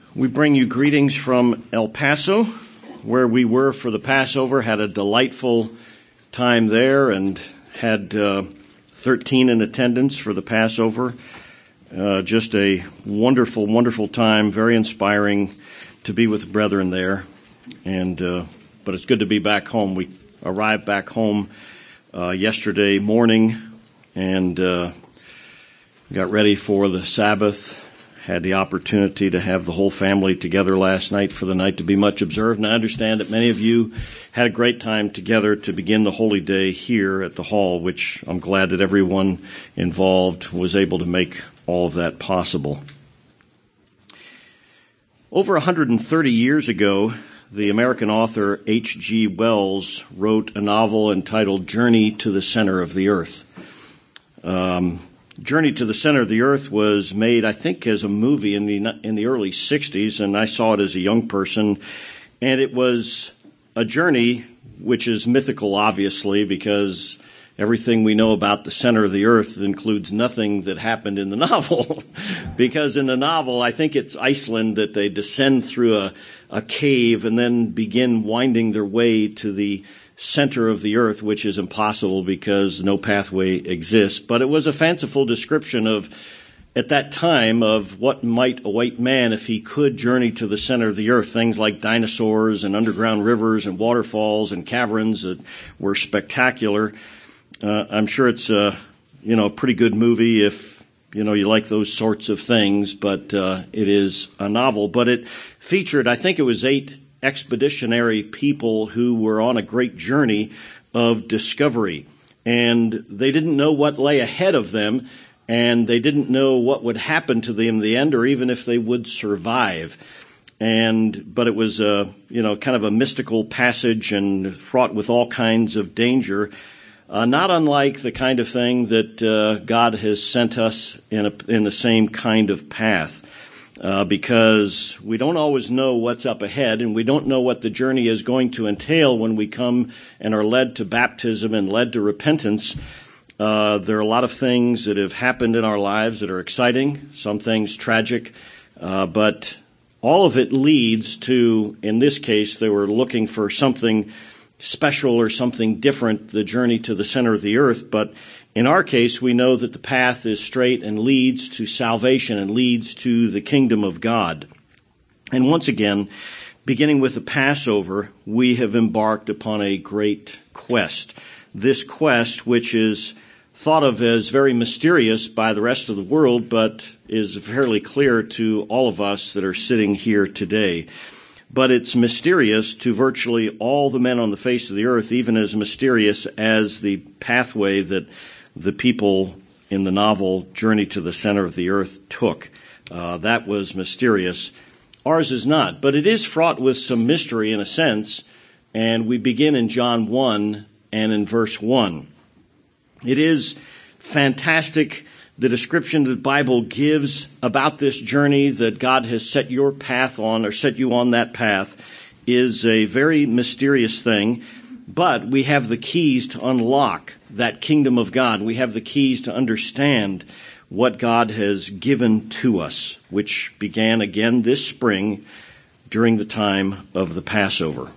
We bring you greetings from El Paso, where we were for the Passover, had a delightful time there and had 13 in attendance for the Passover. Just a wonderful, wonderful time, very inspiring to be with the brethren there. But it's good to be back home. We arrived back home yesterday morning and got ready for the Sabbath. Had the opportunity to have the whole family together last night for the night to be much observed. And I understand that many of you had a great time together to begin the holy day here at the hall, which I'm glad that everyone involved was able to make all of that possible. Over 130 years ago, the American author H.G. Wells wrote a novel entitled Journey to the Center of the Earth. Journey to the Center of the Earth was made, I think, as a movie in the early 60s, and I saw it as a young person. And it was a journey which is mythical, obviously, because everything we know about the center of the earth includes nothing that happened in the novel. Because in the novel, I think it's Iceland that they descend through a cave and then begin winding their way to the center of the earth, which is impossible because no pathway exists. But it was a fanciful description of, at that time, of what might await man if he could journey to the center of the earth. Things like dinosaurs and underground rivers and waterfalls and caverns that were spectacular. I'm sure it's a pretty good movie if you like those sorts of things, but it is a novel. But it featured, I think it was 8 expeditionary people who were on a great journey of discovery. And they didn't know what lay ahead of them, and they didn't know what would happen to them in the end, or even if they would survive. But it was kind of a mystical passage and fraught with all kinds of danger, not unlike the kind of thing that God has sent us in the same kind of path. Because we don't always know what's up ahead, and we don't know what the journey is going to entail when we come and are led to baptism and led to repentance. There are a lot of things that have happened in our lives that are exciting, some things tragic, but all of it leads to, in this case, they were looking for something special or something different, the journey to the center of the earth, but in our case, we know that the path is straight and leads to salvation and leads to the kingdom of God. And once again, beginning with the Passover, we have embarked upon a great quest. This quest, which is thought of as very mysterious by the rest of the world, but is fairly clear to all of us that are sitting here today. But it's mysterious to virtually all the men on the face of the earth, even as mysterious as the pathway that the people in the novel Journey to the Center of the Earth took. That was mysterious. Ours is not, but it is fraught with some mystery in a sense, and we begin in John 1 and in verse 1. It is fantastic, the description that the Bible gives about this journey that God has set your path on, or set you on that path, is a very mysterious thing. But we have the keys to unlock that kingdom of God. We have the keys to understand what God has given to us, which began again this spring during the time of the Passover.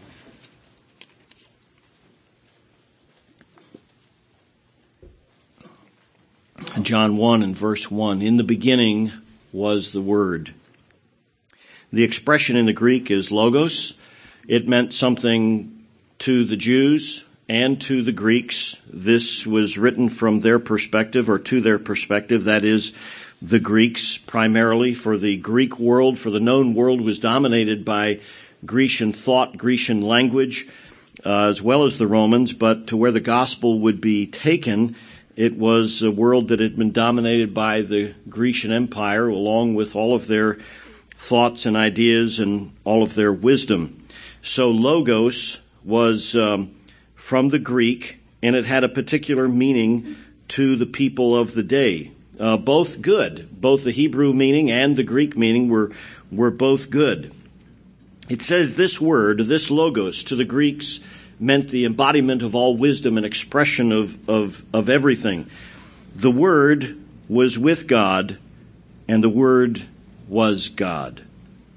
John 1 and verse 1, in the beginning was the Word. The expression in the Greek is logos. It meant something to the Jews and to the Greeks. This was written from their perspective, or to their perspective, that is, the Greeks primarily. For the Greek world, for the known world, was dominated by Grecian thought, Grecian language, as well as the Romans. But to where the gospel would be taken, it was a world that had been dominated by the Grecian Empire, along with all of their thoughts and ideas and all of their wisdom. So logos was from the Greek, and it had a particular meaning to the people of the day. Both good. Both the Hebrew meaning and the Greek meaning were both good. It says this word, this logos, to the Greeks meant the embodiment of all wisdom and expression of everything. The Word was with God, and the Word was God.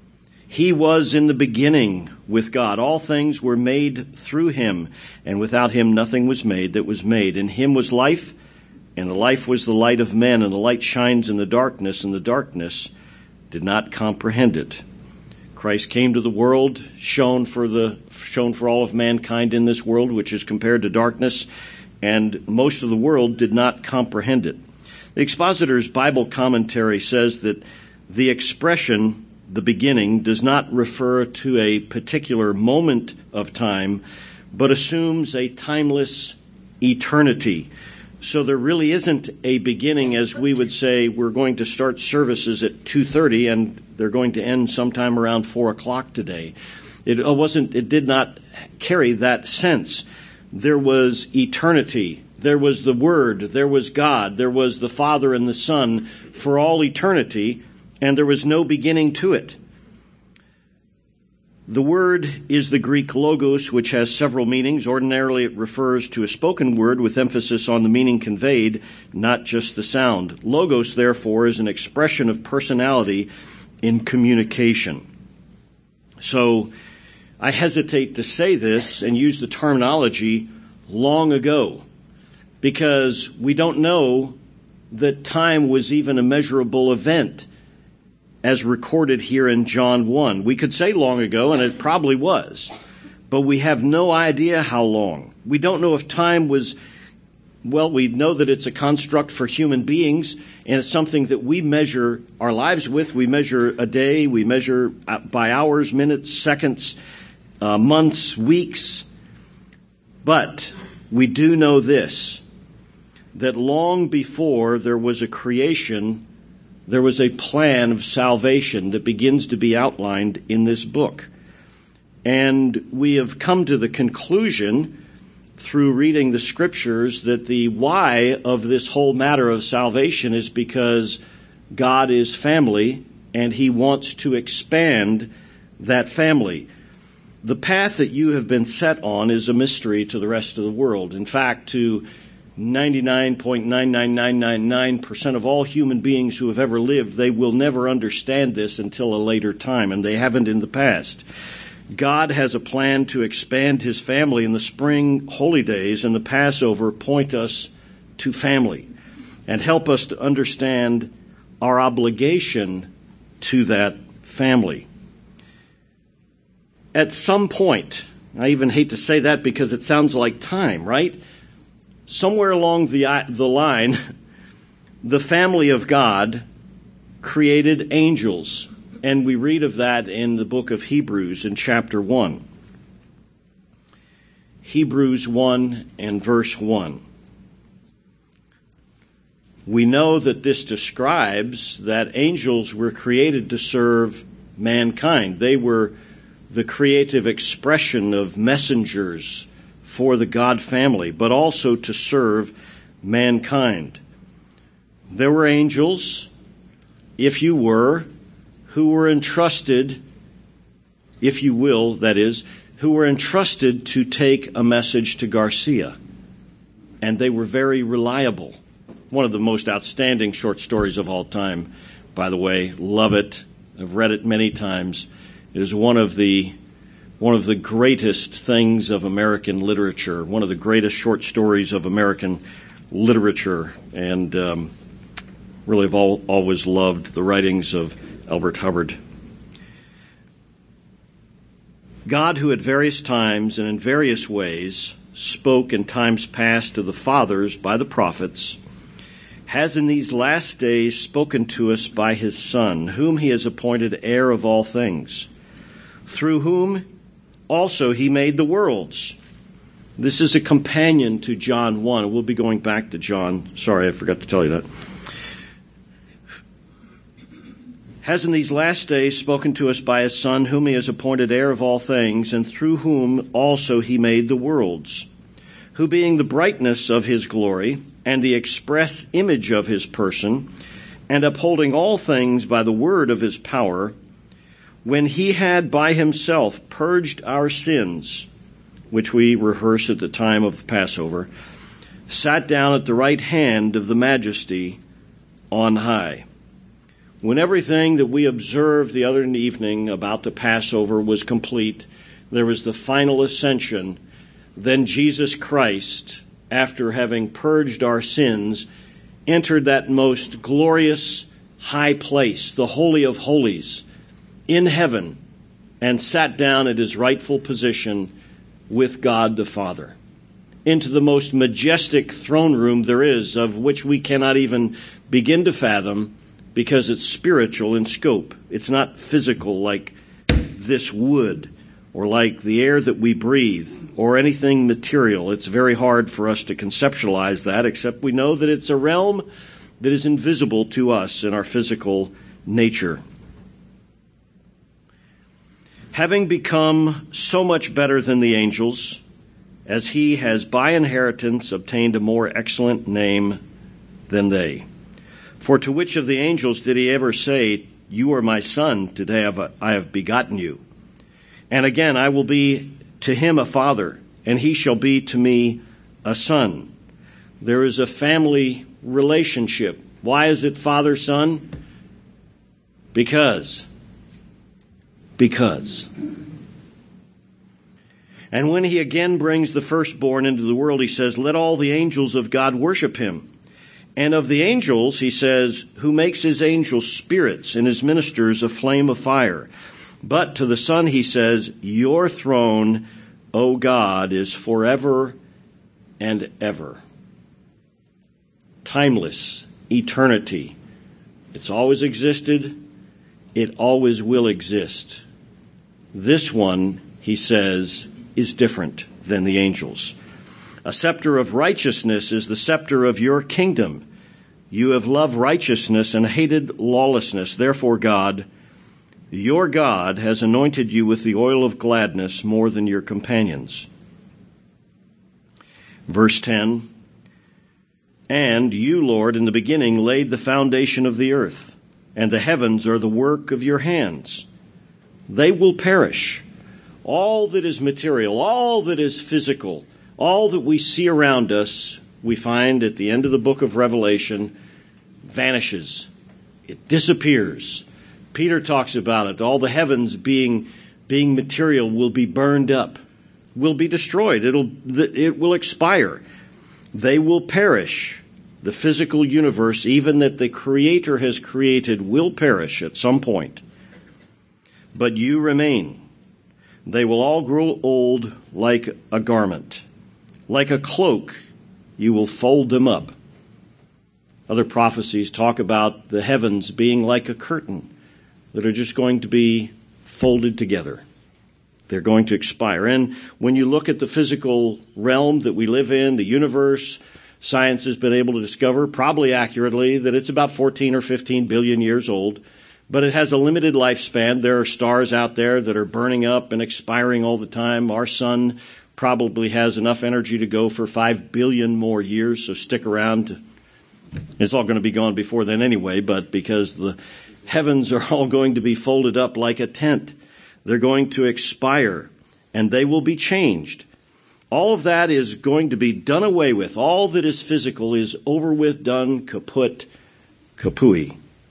He was in the beginning with God. All things were made through him, and without him nothing was made that was made. In him was life, and the life was the light of men, and the light shines in the darkness, and the darkness did not comprehend it. Christ came to the world, shone for all of mankind in this world, which is compared to darkness, and most of the world did not comprehend it. The Expositor's Bible commentary says that the expression, the beginning, does not refer to a particular moment of time, but assumes a timeless eternity. So there really isn't a beginning, as we would say we're going to start services at 2:30 and they're going to end sometime around 4 o'clock today. It did not carry that sense. There was eternity. There was the Word. There was God. There was the Father and the Son for all eternity, and there was no beginning to it. The word is the Greek logos, which has several meanings. Ordinarily, it refers to a spoken word with emphasis on the meaning conveyed, not just the sound. Logos, therefore, is an expression of personality in communication. So, I hesitate to say this and use the terminology long ago, because we don't know that time was even a measurable event as recorded here in John 1. We could say long ago, and it probably was, but we have no idea how long. We don't know if time was, well, we know that it's a construct for human beings, and it's something that we measure our lives with. We measure a day, we measure by hours, minutes, seconds, months, weeks. But we do know this, that long before there was a creation, there was a plan of salvation that begins to be outlined in this book. And we have come to the conclusion through reading the scriptures that the why of this whole matter of salvation is because God is family and he wants to expand that family. The path that you have been set on is a mystery to the rest of the world. In fact, to 99.99999% of all human beings who have ever lived, they will never understand this until a later time, and they haven't in the past. God has a plan to expand his family, and the spring holy days and the Passover point us to family and help us to understand our obligation to that family. At some point, I even hate to say that because it sounds like time, right? Somewhere along the line, the family of God created angels, and we read of that in the book of Hebrews in chapter 1. Hebrews 1 and verse 1. We know that this describes that angels were created to serve mankind. They were the creative expression of messengers for the God family, but also to serve mankind. There were angels, if you were, who were entrusted, if you will, that is, who were entrusted to take a message to Garcia. And they were very reliable. One of the most outstanding short stories of all time, by the way. Love it. I've read it many times. It is one of the greatest things of American literature, one of the greatest short stories of American literature, and really have always loved the writings of Albert Hubbard. God, who at various times and in various ways spoke in times past to the fathers by the prophets, has in these last days spoken to us by his Son, whom he has appointed heir of all things, through whom also he made the worlds. This is a companion to John 1. We'll be going back to John. Sorry, I forgot to tell you that. Has in these last days spoken to us by his Son, whom he has appointed heir of all things, and through whom also he made the worlds, who being the brightness of his glory and the express image of his person, and upholding all things by the word of his power, when he had by himself purged our sins, which we rehearse at the time of the Passover, sat down at the right hand of the Majesty on high. When everything that we observed the other evening about the Passover was complete, there was the final ascension. Then Jesus Christ, after having purged our sins, entered that most glorious high place, the Holy of Holies, in heaven, and sat down at his rightful position with God the Father, into the most majestic throne room there is, of which we cannot even begin to fathom, because it's spiritual in scope. It's not physical like this wood, or like the air that we breathe, or anything material. It's very hard for us to conceptualize that, except we know that it's a realm that is invisible to us in our physical nature. Having become so much better than the angels, as he has by inheritance obtained a more excellent name than they. For to which of the angels did he ever say, "You are my son, today I have begotten you"? And again, "I will be to him a father, and he shall be to me a son." There is a family relationship. Why is it father-son? Because. And when he again brings the firstborn into the world, he says, "Let all the angels of God worship him." And of the angels, he says, "Who makes his angels spirits and his ministers a flame of fire." But to the Son, he says, "Your throne, O God, is forever and ever." Timeless, eternity. It's always existed. It always will exist. This one, he says, is different than the angels. A scepter of righteousness is the scepter of your kingdom. You have loved righteousness and hated lawlessness. Therefore, God, your God, has anointed you with the oil of gladness more than your companions. Verse 10, "And you, Lord, in the beginning laid the foundation of the earth, and the heavens are the work of your hands. They will perish. All that is material, all that is physical, all that we see around us, we find at the end of the book of Revelation, vanishes. It disappears. Peter talks about it. All the heavens being material will be burned up, will be destroyed. It will expire. They will perish. The physical universe, even that the Creator has created, will perish at some point. But you remain. They will all grow old like a garment. Like a cloak, you will fold them up. Other prophecies talk about the heavens being like a curtain that are just going to be folded together. They're going to expire. And when you look at the physical realm that we live in, the universe, science has been able to discover, probably accurately, that it's about 14 or 15 billion years old, but it has a limited lifespan. There are stars out there that are burning up and expiring all the time. Our sun probably has enough energy to go for 5 billion more years, so stick around. It's all going to be gone before then anyway, but because the heavens are all going to be folded up like a tent, they're going to expire, and they will be changed. All of that is going to be done away with. All that is physical is over with, done, kaput, kapui.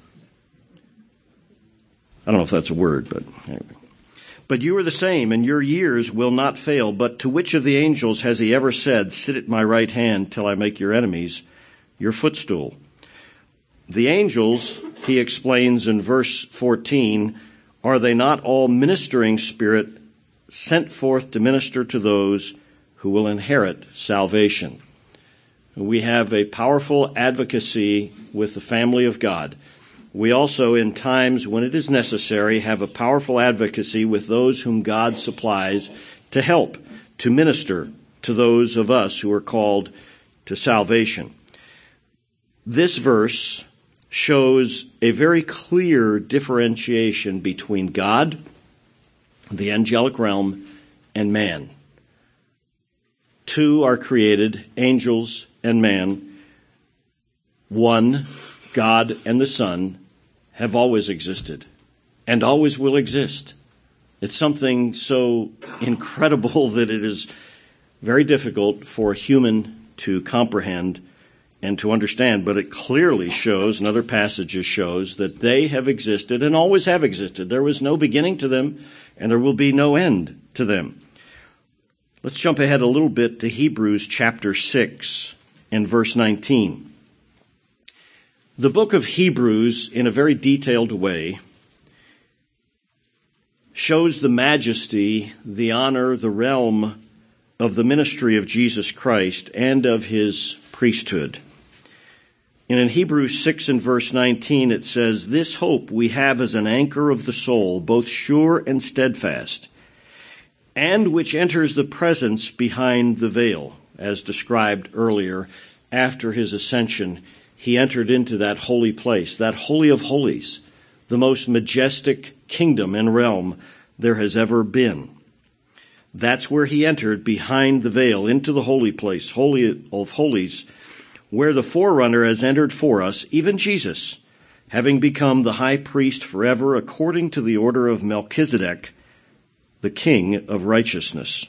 I don't know if that's a word, but anyway. But you are the same, and your years will not fail. But to which of the angels has he ever said, "Sit at my right hand till I make your enemies your footstool"? The angels, he explains in verse 14, are they not all ministering spirit sent forth to minister to those who will inherit salvation? We have a powerful advocacy with the family of God. We also, in times when it is necessary, have a powerful advocacy with those whom God supplies to help, to minister to those of us who are called to salvation. This verse shows a very clear differentiation between God, the angelic realm, and man. Two are created, angels and man. One, God and the Son, have always existed and always will exist. It's something so incredible that it is very difficult for a human to comprehend and to understand, but it clearly shows, and other passages shows, that they have existed and always have existed. There was no beginning to them, and there will be no end to them. Let's jump ahead a little bit to Hebrews chapter 6 and verse 19. The book of Hebrews, in a very detailed way, shows the majesty, the honor, the realm of the ministry of Jesus Christ and of his priesthood. And in Hebrews 6 and verse 19 it says, "This hope we have as an anchor of the soul, both sure and steadfast, and which enters the presence behind the veil," as described earlier. After his ascension, he entered into that holy place, that holy of holies, the most majestic kingdom and realm there has ever been. That's where he entered, behind the veil, into the holy place, holy of holies, where the forerunner has entered for us, even Jesus, having become the high priest forever according to the order of Melchizedek, the king of righteousness.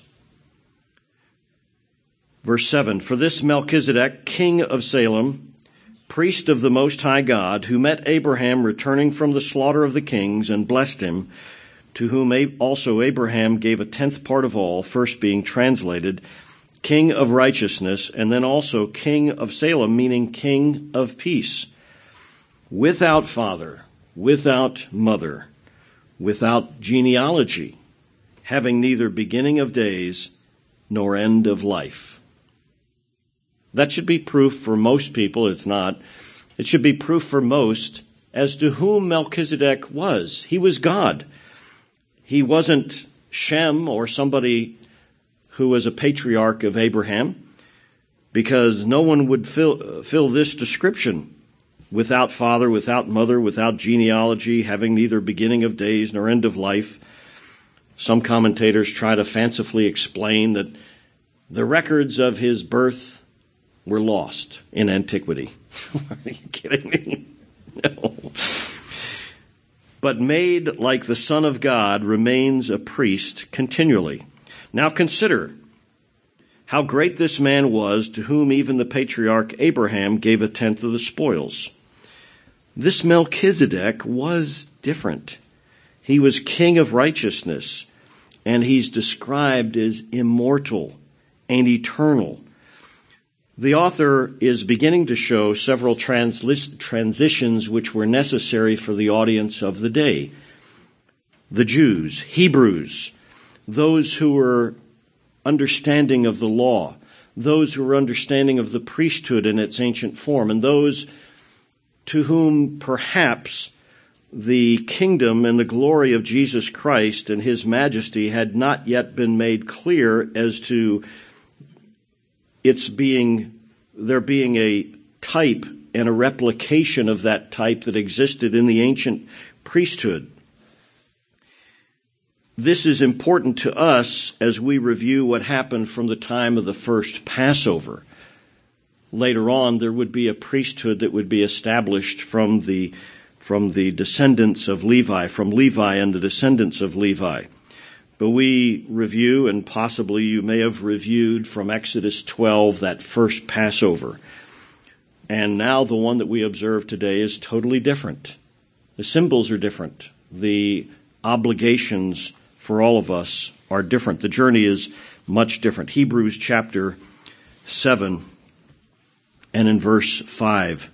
Verse 7, "For this Melchizedek, king of Salem, priest of the Most High God, who met Abraham returning from the slaughter of the kings and blessed him, to whom also Abraham gave a tenth part of all," first being translated king of righteousness, and then also king of Salem, meaning king of peace, without father, without mother, without genealogy, having neither beginning of days nor end of life. That should be proof for most people. It's not. It should be proof for most as to whom Melchizedek was. He was God. He wasn't Shem or somebody who was a patriarch of Abraham, because no one would fill this description: without father, without mother, without genealogy, having neither beginning of days nor end of life. Some commentators try to fancifully explain that the records of his birth were lost in antiquity. Are you kidding me? No. But made like the Son of God, remains a priest continually. Now consider how great this man was, to whom even the patriarch Abraham gave a tenth of the spoils. This Melchizedek was different. He was king of righteousness, and he's described as immortal and eternal. The author is beginning to show several transitions which were necessary for the audience of the day. The Jews, Hebrews, those who were understanding of the law, those who were understanding of the priesthood in its ancient form, and those to whom perhaps the kingdom and the glory of Jesus Christ and his majesty had not yet been made clear as to there being a type and a replication of that type that existed in the ancient priesthood. This is important to us as we review what happened from the time of the first Passover. Later on, there would be a priesthood that would be established from the descendants of Levi, from Levi and the descendants of Levi. But we review, and possibly you may have reviewed from Exodus 12, that first Passover. And now the one that we observe today is totally different. The symbols are different. The obligations for all of us are different. The journey is much different. Hebrews chapter 7 and in verse 5.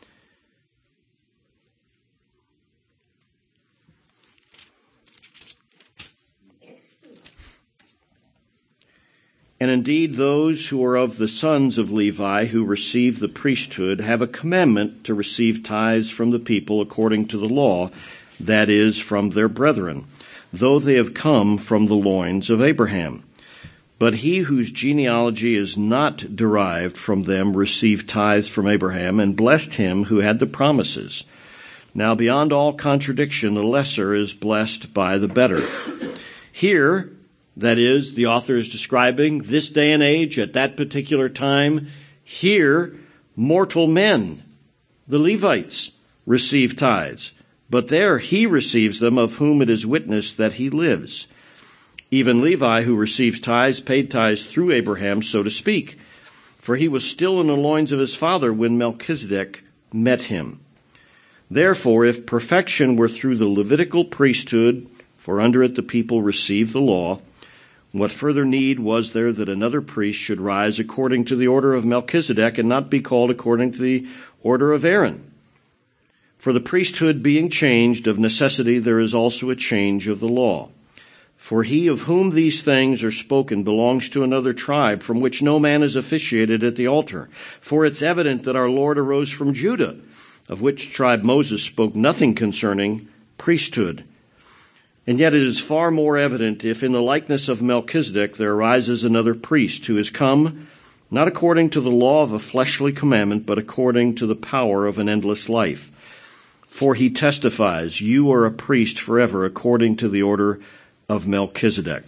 "And indeed those who are of the sons of Levi who receive the priesthood have a commandment to receive tithes from the people according to the law, that is, from their brethren, though they have come from the loins of Abraham. But he whose genealogy is not derived from them received tithes from Abraham and blessed him who had the promises. Now beyond all contradiction, the lesser is blessed by the better." Here, that is, the author is describing this day and age at that particular time. Here, mortal men, the Levites, receive tithes. But there he receives them of whom it is witnessed that he lives. Even Levi, who receives tithes, paid tithes through Abraham, so to speak. for he was still in the loins of his father when Melchizedek met him. Therefore, if perfection were through the Levitical priesthood, for under it the people received the law, what further need was there that another priest should rise according to the order of Melchizedek and not be called according to the order of Aaron? For the priesthood being changed, of necessity there is also a change of the law. For he of whom these things are spoken belongs to another tribe, from which no man is officiated at the altar. For it's evident that our Lord arose from Judah, of which tribe Moses spoke nothing concerning priesthood. And yet it is far more evident if in the likeness of Melchizedek there arises another priest who is come, not according to the law of a fleshly commandment, but according to the power of an endless life. For he testifies, you are a priest forever according to the order of Melchizedek.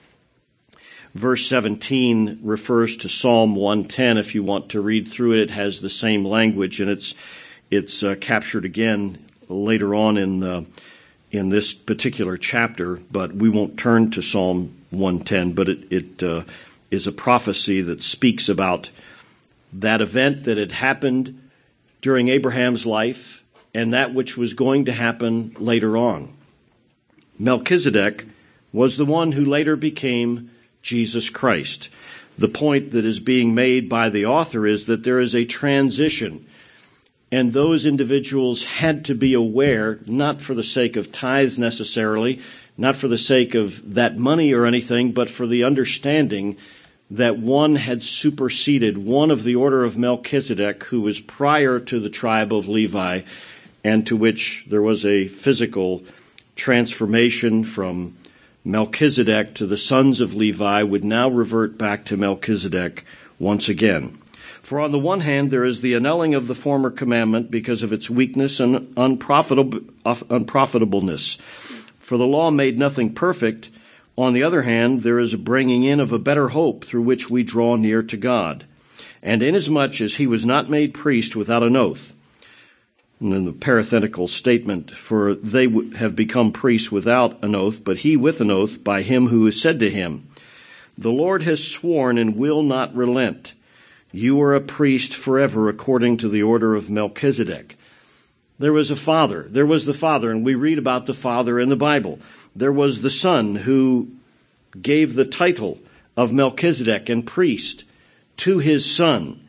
Verse 17 refers to Psalm 110. If you want to read through it, it has the same language, and it's captured again later on in this particular chapter. But we won't turn to Psalm 110. But it is a prophecy that speaks about that event that had happened during Abraham's life and that which was going to happen later on. Melchizedek was the one who later became Jesus Christ. The point that is being made by the author is that there is a transition, and those individuals had to be aware, not for the sake of tithes necessarily, not for the sake of that money or anything, but for the understanding that one had superseded one of the order of Melchizedek, who was prior to the tribe of Levi, and to which there was a physical transformation from Melchizedek to the sons of Levi, would now revert back to Melchizedek once again. For on the one hand, there is the annulling of the former commandment because of its weakness and unprofitableness. For the law made nothing perfect. On the other hand, there is a bringing in of a better hope through which we draw near to God. And inasmuch as he was not made priest without an oath, and in the parenthetical statement, for they have become priests without an oath, but he with an oath by him who has said to him, the Lord has sworn and will not relent. You are a priest forever according to the order of Melchizedek. There was a father. There was the father, and we read about the father in the Bible. There was the son who gave the title of Melchizedek and priest to his son.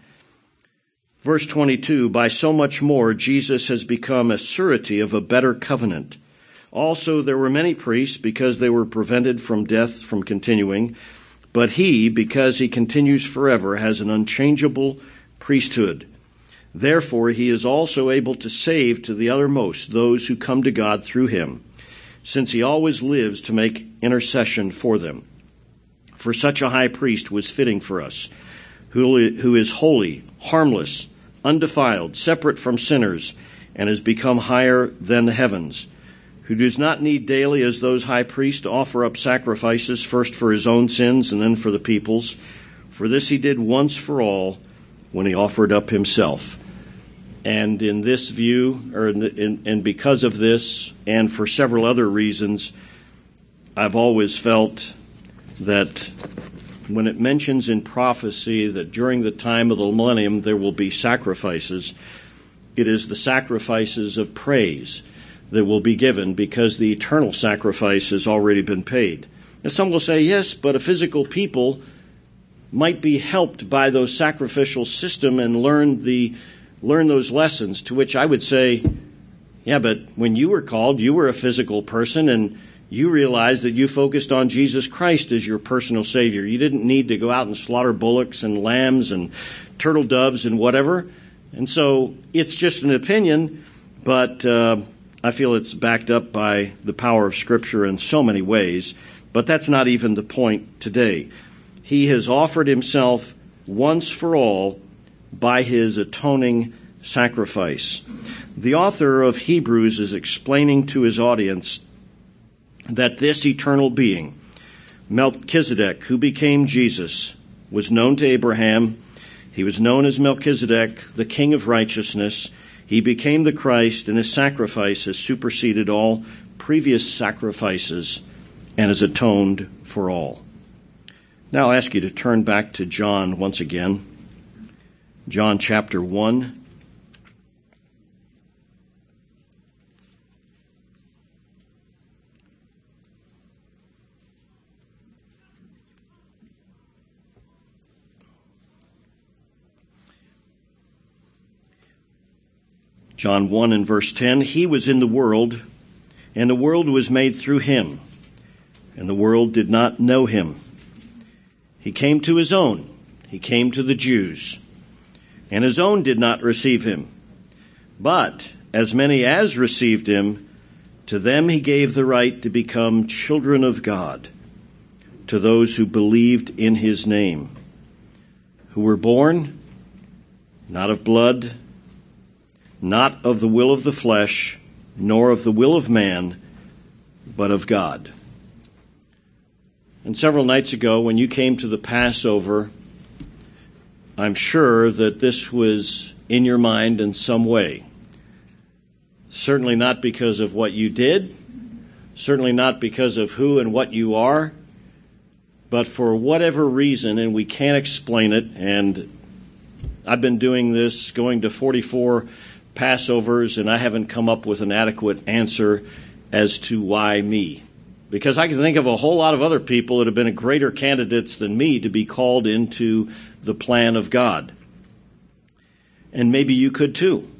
Verse 22, by so much more Jesus has become a surety of a better covenant. Also there were many priests because they were prevented from death from continuing, but he, because he continues forever, has an unchangeable priesthood. Therefore he is also able to save to the uttermost those who come to God through him, since he always lives to make intercession for them. For such a high priest was fitting for us, who is holy, harmless, undefiled, separate from sinners, and has become higher than the heavens, who does not need daily, as those high priests, to offer up sacrifices, first for his own sins and then for the people's. For this he did once for all when he offered up himself. And in this view, and because of this, and for several other reasons, I've always felt that when it mentions in prophecy that during the time of the millennium there will be sacrifices, it is the sacrifices of praise that will be given because the eternal sacrifice has already been paid. And some will say, yes, but a physical people might be helped by those sacrificial system and learn those lessons, to which I would say, yeah, but when you were called, you were a physical person, and you realized that you focused on Jesus Christ as your personal Savior. You didn't need to go out and slaughter bullocks and lambs and turtle doves and whatever. And so it's just an opinion, but I feel it's backed up by the power of Scripture in so many ways. But that's not even the point today. He has offered himself once for all by his atoning sacrifice. The author of Hebrews is explaining to his audience that this eternal being, Melchizedek, who became Jesus, was known to Abraham. He was known as Melchizedek, the King of righteousness. He became the Christ, and his sacrifice has superseded all previous sacrifices and has atoned for all. Now I'll ask you to turn back to John once again. John chapter 1. John 1 and verse 10, He was in the world, and the world was made through him, and the world did not know him. He came to his own. He came to the Jews, and his own did not receive him. But as many as received him, to them he gave the right to become children of God, to those who believed in his name, who were born not of blood, not of the will of the flesh, nor of the will of man, but of God. And several nights ago, when you came to the Passover, I'm sure that this was in your mind in some way. Certainly not because of what you did, certainly not because of who and what you are, but for whatever reason, and we can't explain it, and I've been doing this, going to 44 Passovers, and I haven't come up with an adequate answer as to why me. Because I can think of a whole lot of other people that have been greater candidates than me to be called into the plan of God. And maybe you could too.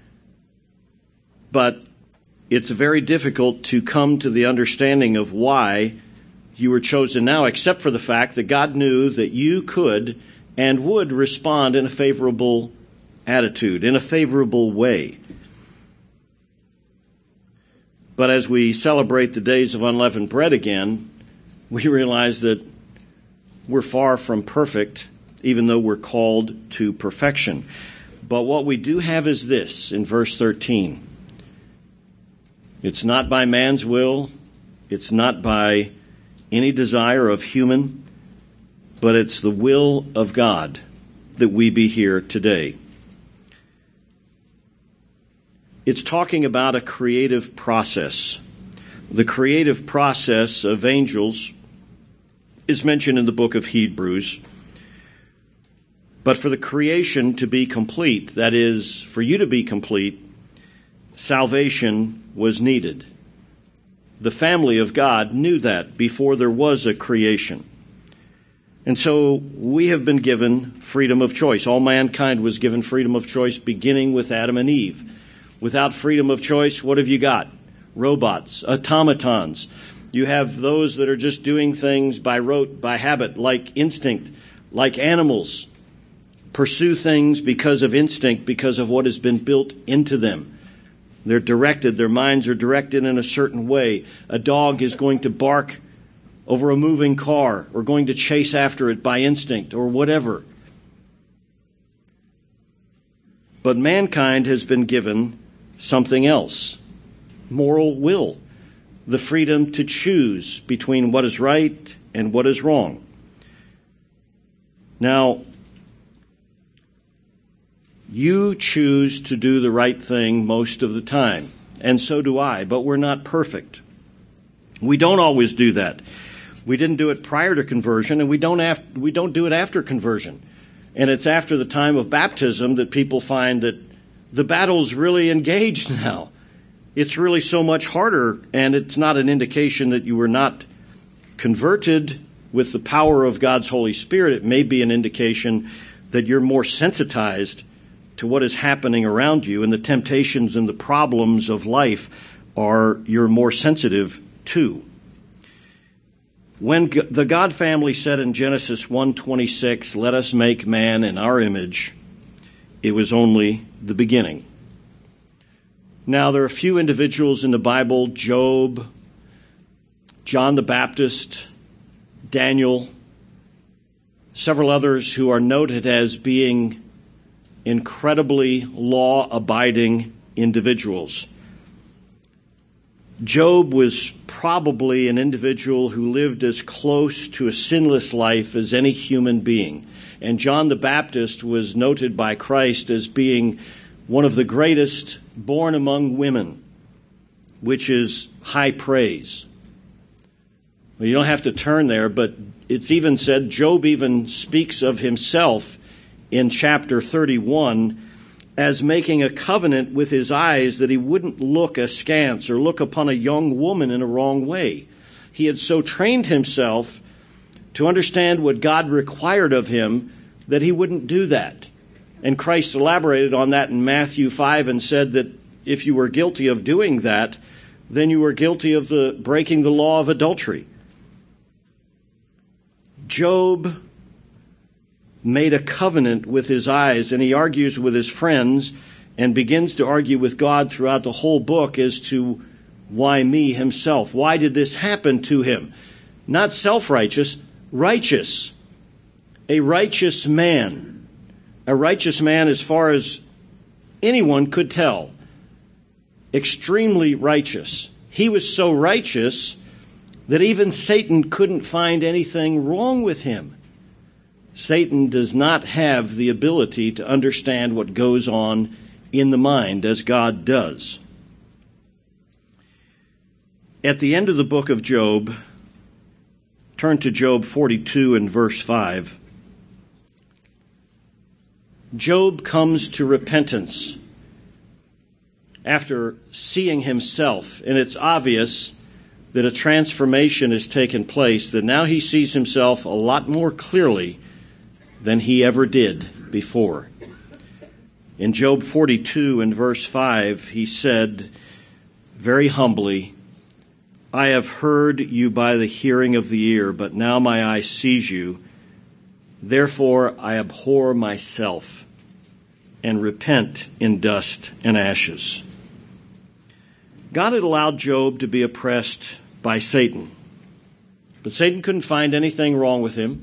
But it's very difficult to come to the understanding of why you were chosen now, except for the fact that God knew that you could and would respond in a favorable attitude, in a favorable way. But as we celebrate the days of unleavened bread again, we realize that we're far from perfect, even though we're called to perfection. But what we do have is this, in verse 13. It's not by man's will, it's not by any desire of human, but it's the will of God that we be here today. It's talking about a creative process. The creative process of angels is mentioned in the book of Hebrews. But for the creation to be complete, that is, for you to be complete, salvation was needed. The family of God knew that before there was a creation. And so we have been given freedom of choice. All mankind was given freedom of choice beginning with Adam and Eve. Without freedom of choice, what have you got? Robots, automatons. You have those that are just doing things by rote, by habit, like instinct, like animals. Pursue things because of instinct, because of what has been built into them. They're directed, their minds are directed in a certain way. A dog is going to bark over a moving car or going to chase after it by instinct or whatever. But mankind has been given something else, moral will, the freedom to choose between what is right and what is wrong. Now, you choose to do the right thing most of the time, and so do I, but we're not perfect. We don't always do that. We didn't do it prior to conversion, and we don't do it after conversion. And it's after the time of baptism that people find that the battle's really engaged now. It's really so much harder, and it's not an indication that you were not converted with the power of God's Holy Spirit. It may be an indication that you're more sensitized to what is happening around you, and the temptations and the problems of life you're more sensitive to. When the God family said in Genesis 1:26, "Let us make man in our image," it was only the beginning. Now, there are a few individuals in the Bible, Job, John the Baptist, Daniel, several others who are noted as being incredibly law-abiding individuals. Job was probably an individual who lived as close to a sinless life as any human being. And John the Baptist was noted by Christ as being one of the greatest born among women, which is high praise. Well, you don't have to turn there, but it's even said, Job even speaks of himself in chapter 31 as making a covenant with his eyes that he wouldn't look askance or look upon a young woman in a wrong way. He had so trained himself to understand what God required of him that he wouldn't do that. And Christ elaborated on that in Matthew 5 and said that if you were guilty of doing that, then you were guilty of breaking the law of adultery. Job made a covenant with his eyes, and he argues with his friends and begins to argue with God throughout the whole book as to why me himself. Why did this happen to him? Not self-righteous, righteous. A righteous man. A righteous man as far as anyone could tell. Extremely righteous. He was so righteous that even Satan couldn't find anything wrong with him. Satan does not have the ability to understand what goes on in the mind as God does. At the end of the book of Job, turn to Job 42 and verse 5. Job comes to repentance after seeing himself, and it's obvious that a transformation has taken place, that now he sees himself a lot more clearly than he ever did before. In Job 42 and verse 5, he said very humbly, I have heard you by the hearing of the ear, but now my eye sees you. Therefore I abhor myself and repent in dust and ashes. God had allowed Job to be oppressed by Satan, but Satan couldn't find anything wrong with him.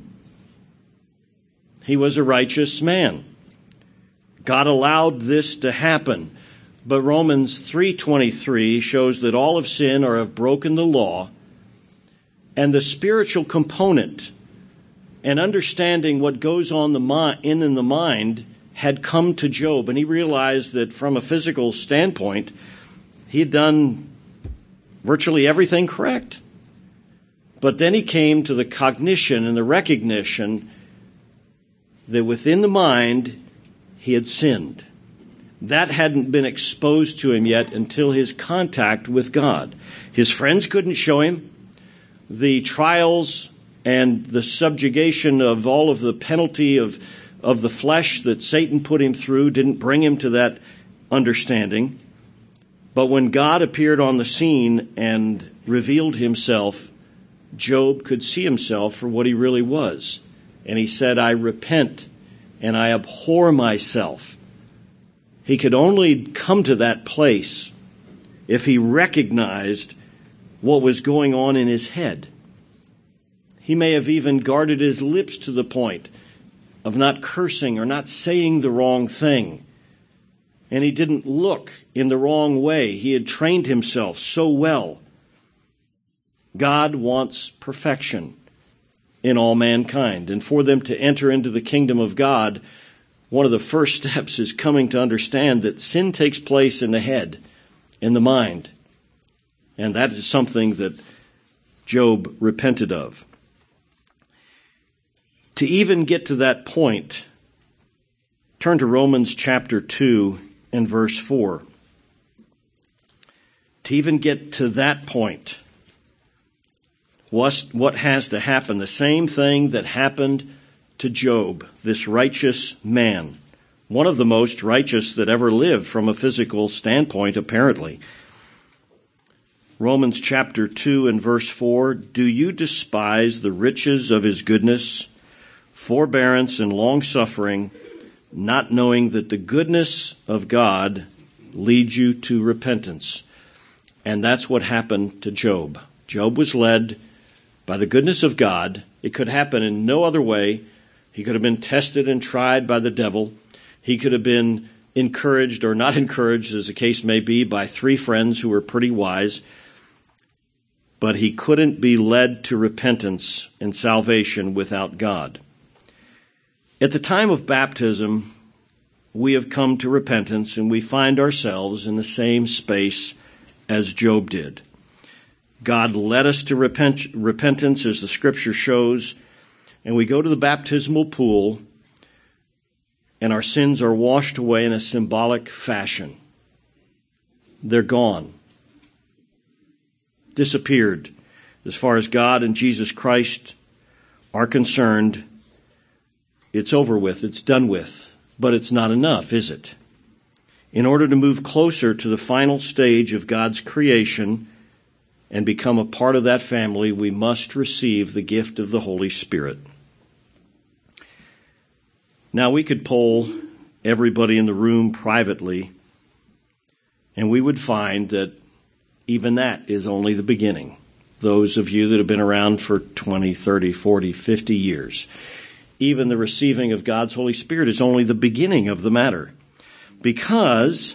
He was a righteous man. God allowed this to happen. But Romans 3:23 shows that all have sinned or have broken the law, and the spiritual component and understanding what goes on in the mind had come to Job, and he realized that from a physical standpoint, he had done virtually everything correct. But then he came to the cognition and the recognition that within the mind he had sinned. That hadn't been exposed to him yet until his contact with God. His friends couldn't show him. The trials and the subjugation of all of the penalty of the flesh that Satan put him through didn't bring him to that understanding. But when God appeared on the scene and revealed himself, Job could see himself for what he really was. And he said, I repent and I abhor myself. He could only come to that place if he recognized what was going on in his head. He may have even guarded his lips to the point of not cursing or not saying the wrong thing. And he didn't look in the wrong way. He had trained himself so well. God wants perfection in all mankind. And for them to enter into the kingdom of God, one of the first steps is coming to understand that sin takes place in the head, in the mind. And that is something that Job repented of. To even get to that point, turn to Romans chapter 2 and verse 4. To even get to that point, what has to happen? The same thing that happened to Job, this righteous man, one of the most righteous that ever lived from a physical standpoint, apparently. Romans chapter 2 and verse 4, do you despise the riches of his goodness, forbearance and long-suffering, not knowing that the goodness of God leads you to repentance? And that's what happened to Job. Job was led by the goodness of God. It could happen in no other way. He could have been tested and tried by the devil. He could have been encouraged or not encouraged, as the case may be, by three friends who were pretty wise. But he couldn't be led to repentance and salvation without God. At the time of baptism, we have come to repentance, and we find ourselves in the same space as Job did. God led us to repentance, as the Scripture shows, and we go to the baptismal pool, and our sins are washed away in a symbolic fashion. They're gone. Disappeared. As far as God and Jesus Christ are concerned, it's over with, it's done with. But it's not enough, is it? In order to move closer to the final stage of God's creation and become a part of that family, we must receive the gift of the Holy Spirit. Now, we could poll everybody in the room privately, and we would find that even that is only the beginning. Those of you that have been around for 20, 30, 40, 50 years, even the receiving of God's Holy Spirit is only the beginning of the matter. Because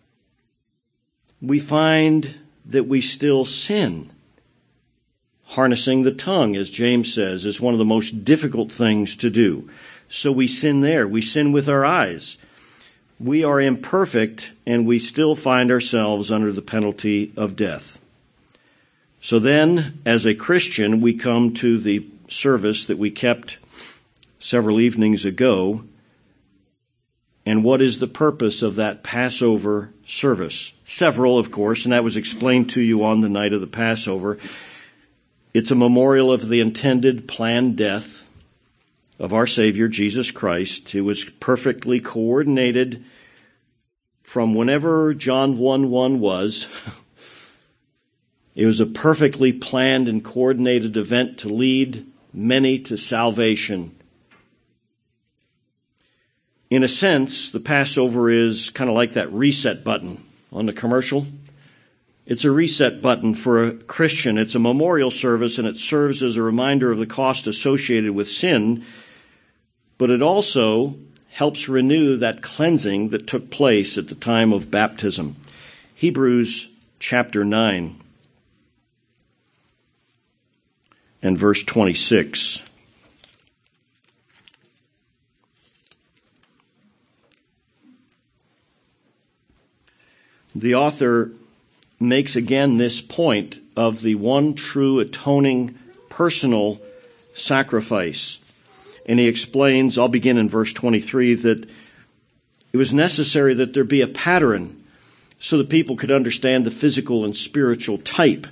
we find that we still sin. Harnessing the tongue, as James says, is one of the most difficult things to do. So we sin there. We sin with our eyes. We are imperfect, and we still find ourselves under the penalty of death. So then, as a Christian, we come to the service that we kept several evenings ago. And what is the purpose of that Passover service? Several, of course, and that was explained to you on the night of the Passover. It's a memorial of the intended planned death of our Savior, Jesus Christ. It was perfectly coordinated from whenever John 1:1 was. It was a perfectly planned and coordinated event to lead many to salvation. In a sense, the Passover is kind of like that reset button on the commercial. It's a reset button for a Christian. It's a memorial service, and it serves as a reminder of the cost associated with sin, but it also helps renew that cleansing that took place at the time of baptism. Hebrews chapter 9 and verse 26. The author makes again this point of the one true atoning personal sacrifice. And he explains, I'll begin in verse 23, that it was necessary that there be a pattern so that people could understand the physical and spiritual type.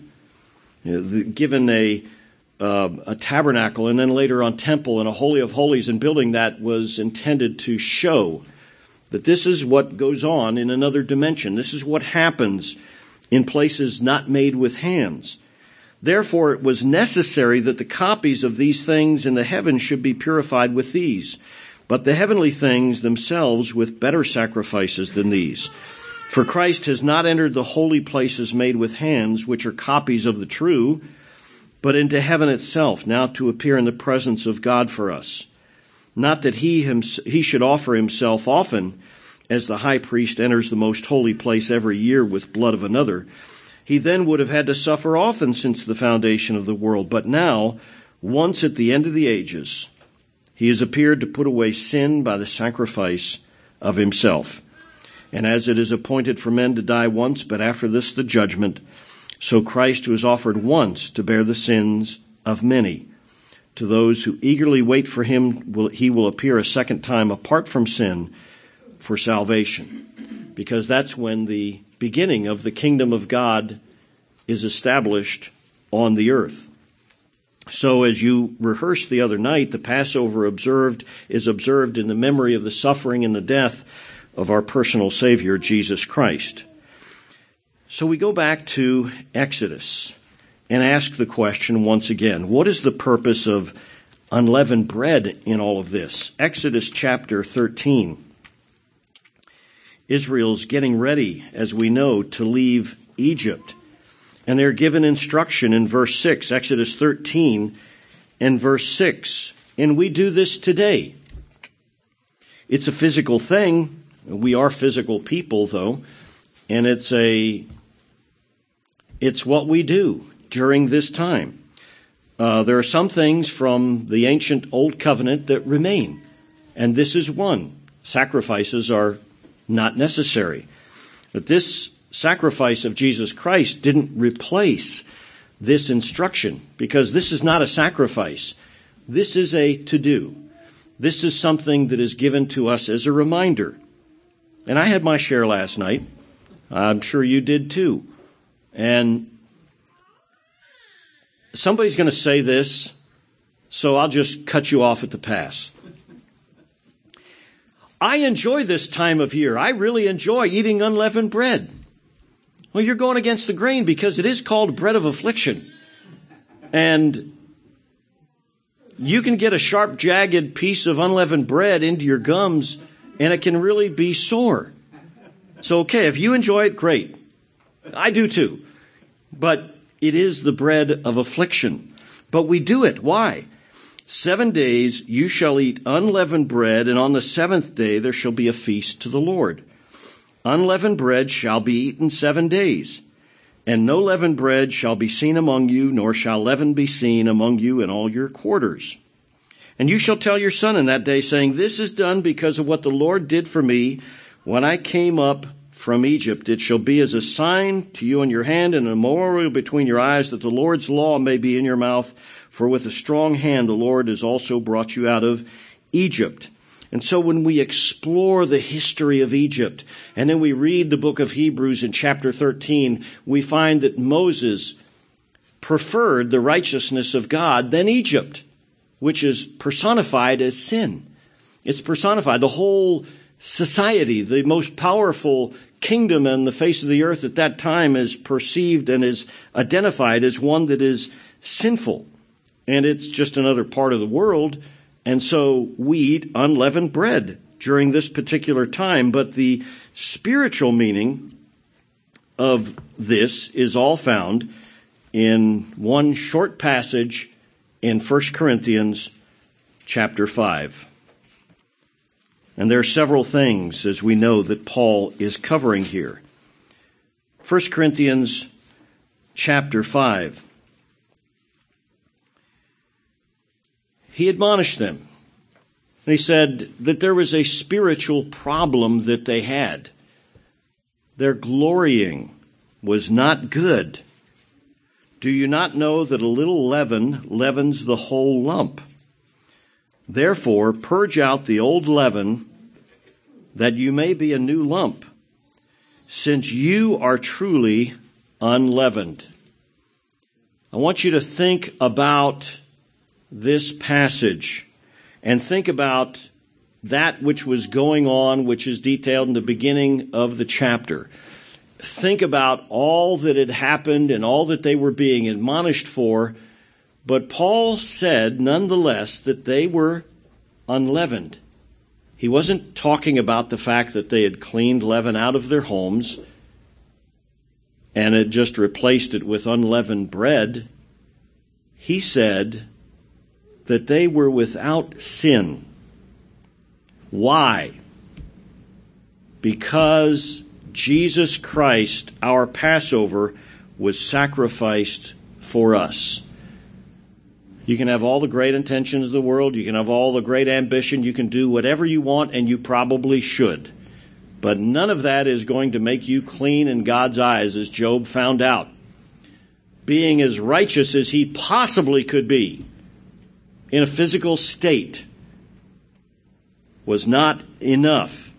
Given a tabernacle and then later on temple and a holy of holies, and building that was intended to show that this is what goes on in another dimension. This is what happens in places not made with hands. Therefore, it was necessary that the copies of these things in the heavens should be purified with these, but the heavenly things themselves with better sacrifices than these. For Christ has not entered the holy places made with hands, which are copies of the true, but into heaven itself, now to appear in the presence of God for us. Not that he should offer himself often, as the high priest enters the most holy place every year with blood of another. He then would have had to suffer often since the foundation of the world. But now, once at the end of the ages, he has appeared to put away sin by the sacrifice of himself. And as it is appointed for men to die once, but after this the judgment, so Christ was offered once to bear the sins of many. To those who eagerly wait for him, he will appear a second time apart from sin for salvation. Because that's when the beginning of the kingdom of God is established on the earth. So as you rehearsed the other night, the Passover is observed in the memory of the suffering and the death of our personal Savior, Jesus Christ. So we go back to Exodus and ask the question once again, what is the purpose of unleavened bread in all of this? Exodus chapter 13. Israel's getting ready, as we know, to leave Egypt. And they're given instruction in verse 6, Exodus 13 and verse 6. And we do this today. It's a physical thing. We are physical people, though. And it's what we do during this time. There are some things from the ancient Old Covenant that remain. And this is one. Sacrifices are not necessary. But this sacrifice of Jesus Christ didn't replace this instruction, because this is not a sacrifice. This is a to-do. This is something that is given to us as a reminder. And I had my share last night. I'm sure you did too. And somebody's going to say this, so I'll just cut you off at the pass. I enjoy this time of year. I really enjoy eating unleavened bread. Well, you're going against the grain because it is called bread of affliction. And you can get a sharp, jagged piece of unleavened bread into your gums, and it can really be sore. So, okay, if you enjoy it, great. I do too. But it is the bread of affliction. But we do it. Why? 7 days you shall eat unleavened bread, and on the seventh day there shall be a feast to the Lord. Unleavened bread shall be eaten 7 days, and no leavened bread shall be seen among you, nor shall leaven be seen among you in all your quarters. And you shall tell your son in that day, saying, This is done because of what the Lord did for me when I came up from Egypt. It shall be as a sign to you in your hand and a memorial between your eyes, that the Lord's law may be in your mouth. For with a strong hand the Lord has also brought you out of Egypt. And so when we explore the history of Egypt, and then we read the book of Hebrews in chapter 13, we find that Moses preferred the righteousness of God than Egypt, which is personified as sin. It's personified. The whole society, the most powerful kingdom on the face of the earth at that time, is perceived and is identified as one that is sinful. And it's just another part of the world. And so we eat unleavened bread during this particular time. But the spiritual meaning of this is all found in one short passage in 1 Corinthians chapter 5. And there are several things, as we know, that Paul is covering here. 1 Corinthians chapter 5. He admonished them. And he said that there was a spiritual problem that they had. Their glorying was not good. Do you not know that a little leaven leavens the whole lump? Therefore, purge out the old leaven, that you may be a new lump, since you are truly unleavened. I want you to think about this passage and think about that which was going on, which is detailed in the beginning of the chapter. Think about all that had happened and all that they were being admonished for. But Paul said, nonetheless, that they were unleavened. He wasn't talking about the fact that they had cleaned leaven out of their homes and had just replaced it with unleavened bread. He said that they were without sin. Why? Because Jesus Christ, our Passover, was sacrificed for us. You can have all the great intentions of the world. You can have all the great ambition. You can do whatever you want, and you probably should. But none of that is going to make you clean in God's eyes, as Job found out. Being as righteous as he possibly could be in a physical state was not enough.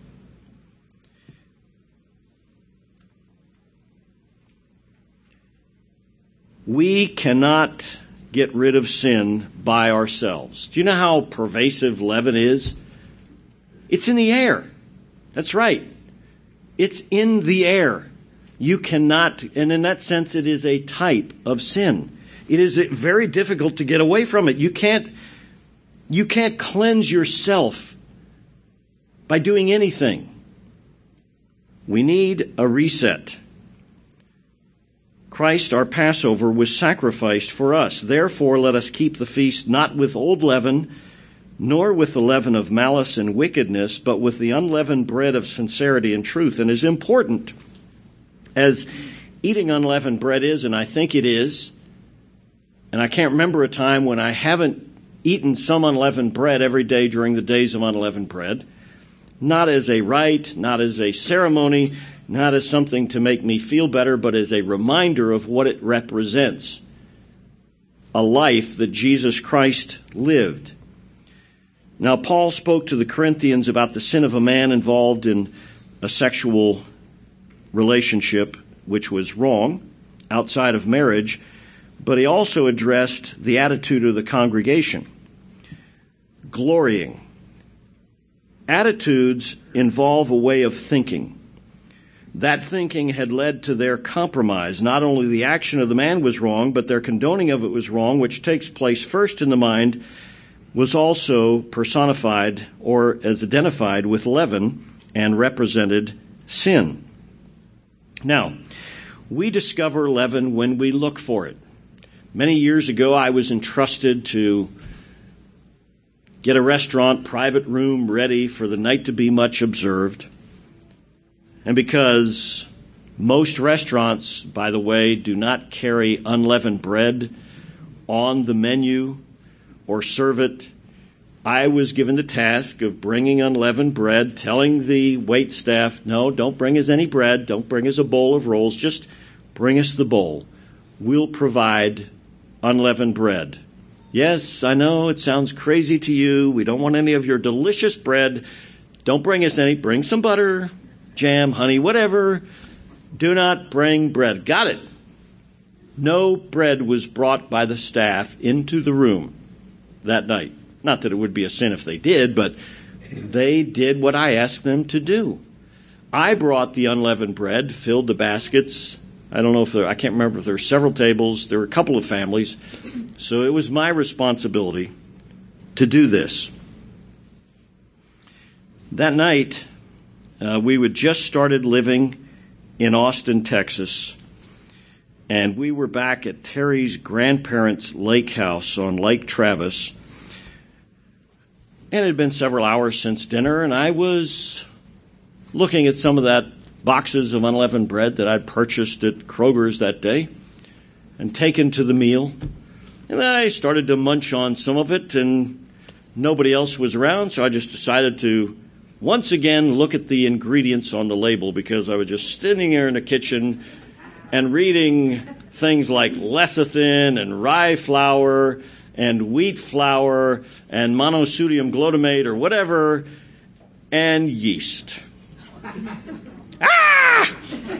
We cannot get rid of sin by ourselves. Do you know how pervasive leaven is? It's in the air. That's right. It's in the air. You cannot, and in that sense, it is a type of sin. It is very difficult to get away from it. You can't cleanse yourself by doing anything. We need a reset. Christ, our Passover, was sacrificed for us. Therefore, let us keep the feast not with old leaven, nor with the leaven of malice and wickedness, but with the unleavened bread of sincerity and truth. And as important as eating unleavened bread is, and I think it is, and I can't remember a time when I haven't eaten some unleavened bread every day during the days of unleavened bread, not as a rite, not as a ceremony, not as something to make me feel better, but as a reminder of what it represents. A life that Jesus Christ lived. Now, Paul spoke to the Corinthians about the sin of a man involved in a sexual relationship, which was wrong, outside of marriage, but he also addressed the attitude of the congregation. Glorying. Attitudes involve a way of thinking. That thinking had led to their compromise. Not only the action of the man was wrong, but their condoning of it was wrong, which takes place first in the mind, was also personified or as identified with leaven and represented sin. Now, we discover leaven when we look for it. Many years ago, I was entrusted to get a restaurant private room ready for the night to be much observed. And because most restaurants, by the way, do not carry unleavened bread on the menu or serve it, I was given the task of bringing unleavened bread, telling the wait staff, no, don't bring us any bread, don't bring us a bowl of rolls, just bring us the bowl. We'll provide unleavened bread. Yes, I know it sounds crazy to you. We don't want any of your delicious bread. Don't bring us any. Bring some butter, jam, honey, whatever. Do not bring bread. Got it. No bread was brought by the staff into the room that night. Not that it would be a sin if they did, but they did what I asked them to do. I brought the unleavened bread, filled the baskets. I can't remember if there were several tables. There were a couple of families. So it was my responsibility to do this. That night, we had just started living in Austin, Texas, and we were back at Terry's grandparents' lake house on Lake Travis. And it had been several hours since dinner, and I was looking at some of that boxes of unleavened bread that I'd purchased at Kroger's that day and taken to the meal. And I started to munch on some of it, and nobody else was around, so I just decided to once again look at the ingredients on the label, because I was just sitting there in the kitchen and reading things like lecithin and rye flour and wheat flour and monosodium glutamate or whatever, and yeast. Ah!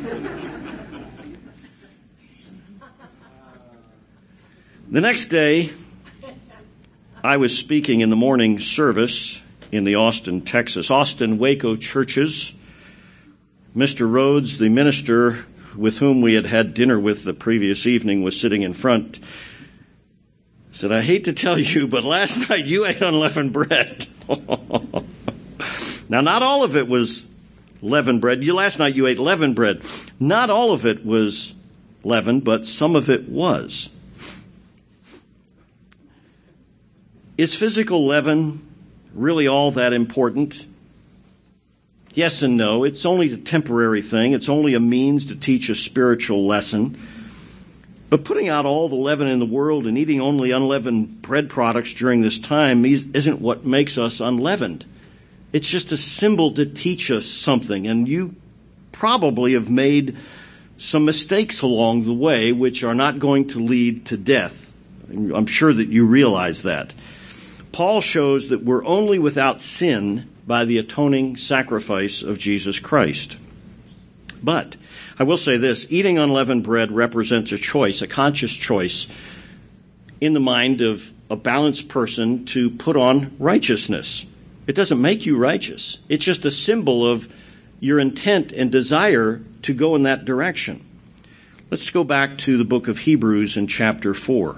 The next day, I was speaking in the morning service in the Austin Waco churches. Mr. Rhodes, the minister with whom we had had dinner with the previous evening, was sitting in front. Said, I hate to tell you, but last night you ate unleavened bread. Now, not all of it was leavened bread. Last night you ate leavened bread. Not all of it was leavened, but some of it was. Is physical leaven really all that important? Yes and no. It's only a temporary thing. It's only a means to teach a spiritual lesson. But putting out all the leaven in the world and eating only unleavened bread products during this time isn't what makes us unleavened. It's just a symbol to teach us something. And you probably have made some mistakes along the way which are not going to lead to death. I'm sure that you realize that. Paul shows that we're only without sin by the atoning sacrifice of Jesus Christ. But I will say this, eating unleavened bread represents a choice, a conscious choice in the mind of a balanced person to put on righteousness. It doesn't make you righteous. It's just a symbol of your intent and desire to go in that direction. Let's go back to the book of Hebrews in chapter 4.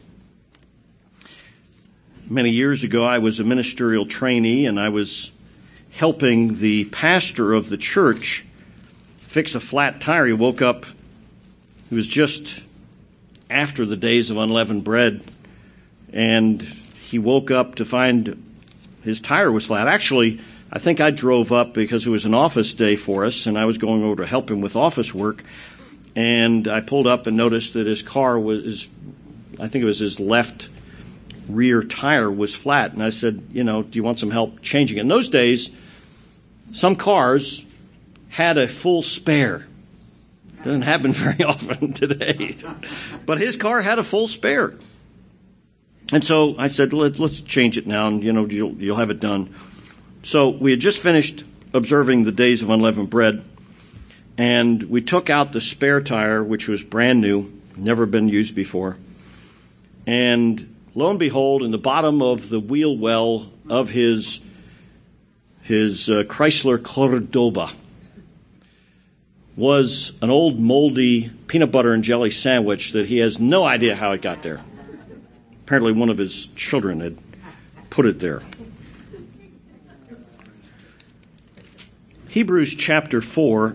Many years ago, I was a ministerial trainee, and I was helping the pastor of the church fix a flat tire. He woke up, it was just after the days of unleavened bread, and he woke up to find his tire was flat. Actually, I think I drove up because it was an office day for us, and I was going over to help him with office work, and I pulled up and noticed that his car was, I think it was his left rear tire was flat. And I said, do you want some help changing it? In those days, some cars had a full spare. Doesn't happen very often today. But his car had a full spare. And so I said, let's change it now, and you'll have it done. So we had just finished observing the days of unleavened bread, and we took out the spare tire, which was brand new, never been used before. And lo and behold, in the bottom of the wheel well of his Chrysler Cordoba was an old moldy peanut butter and jelly sandwich that he has no idea how it got there. Apparently one of his children had put it there. Hebrews chapter 4,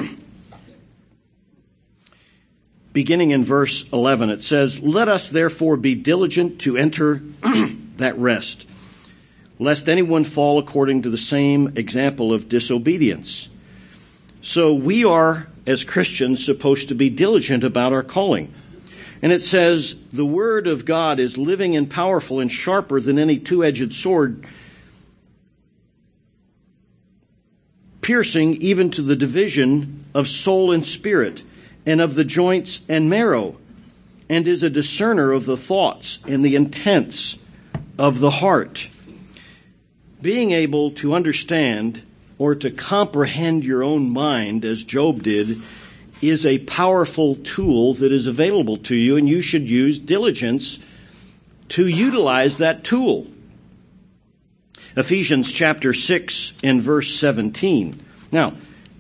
beginning in verse 11, it says, "Let us therefore be diligent to enter that rest, lest anyone fall according to the same example of disobedience." So we are, as Christians, supposed to be diligent about our calling. And it says, "The word of God is living and powerful and sharper than any two-edged sword, piercing even to the division of soul and spirit, and of the joints and marrow, and is a discerner of the thoughts and the intents of the heart." Being able to understand or to comprehend your own mind, as Job did, is a powerful tool that is available to you, and you should use diligence to utilize that tool. Ephesians chapter 6 and verse 17. Now,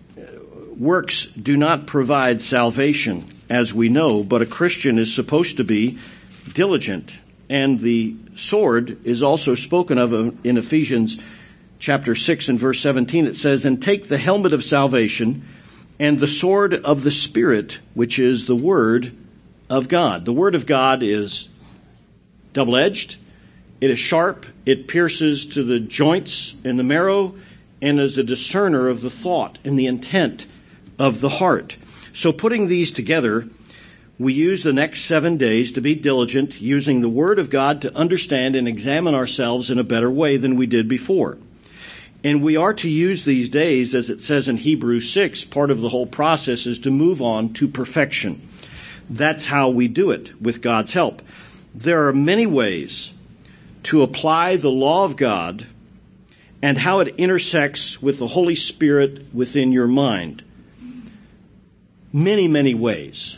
works do not provide salvation, as we know, but a Christian is supposed to be diligent. And the sword is also spoken of in Ephesians chapter 6 and verse 17. It says, "And take the helmet of salvation and the sword of the Spirit, which is the Word of God." The Word of God is double-edged. It is sharp. It pierces to the joints and the marrow, and is a discerner of the thought and the intent of the heart. So putting these together, we use the next 7 days to be diligent, using the Word of God to understand and examine ourselves in a better way than we did before. And we are to use these days, as it says in Hebrews 6, part of the whole process is to move on to perfection. That's how we do it, with God's help. There are many ways to apply the law of God and how it intersects with the Holy Spirit within your mind. Many, many ways.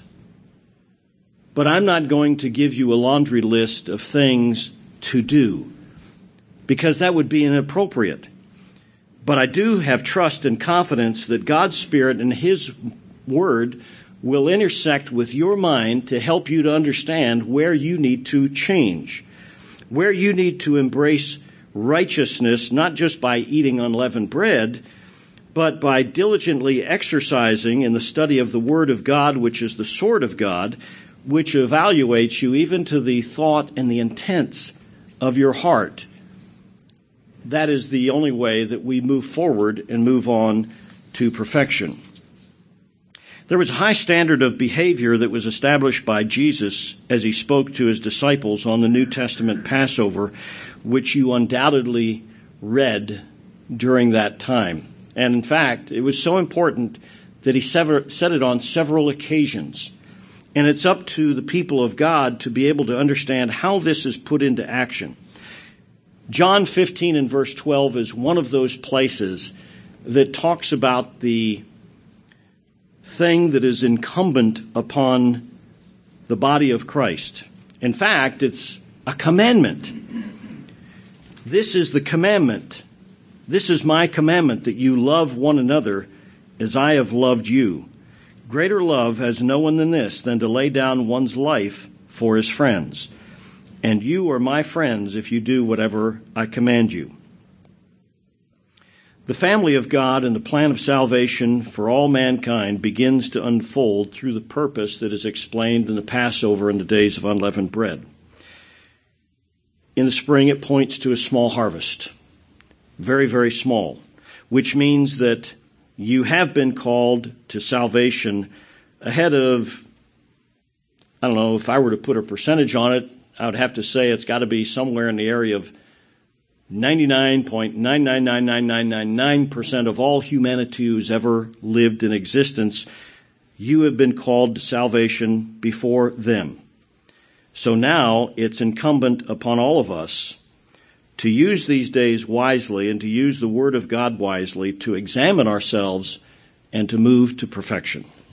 But I'm not going to give you a laundry list of things to do, because that would be inappropriate. But I do have trust and confidence that God's Spirit and His Word will intersect with your mind to help you to understand where you need to change, where you need to embrace righteousness, not just by eating unleavened bread, but by diligently exercising in the study of the Word of God, which is the sword of God, which evaluates you even to the thought and the intents of your heart. That is the only way that we move forward and move on to perfection. There was a high standard of behavior that was established by Jesus as he spoke to his disciples on the New Testament Passover, which you undoubtedly read during that time. And in fact, it was so important that he said it on several occasions. And it's up to the people of God to be able to understand how this is put into action. John 15 and verse 12 is one of those places that talks about the thing that is incumbent upon the body of Christ. In fact, it's a commandment. This is the commandment. This is my commandment, that you love one another as I have loved you. Greater love has no one than this, than to lay down one's life for his friends. And you are my friends if you do whatever I command you. The family of God and the plan of salvation for all mankind begins to unfold through the purpose that is explained in the Passover and the days of unleavened bread. In the spring, it points to a small harvest. Very, very small. Which means that you have been called to salvation ahead of, I don't know, if I were to put a percentage on it, I would have to say it's got to be somewhere in the area of 99.9999999% of all humanity who's ever lived in existence. You have been called to salvation before them. So now it's incumbent upon all of us to use these days wisely and to use the Word of God wisely, to examine ourselves and to move to perfection.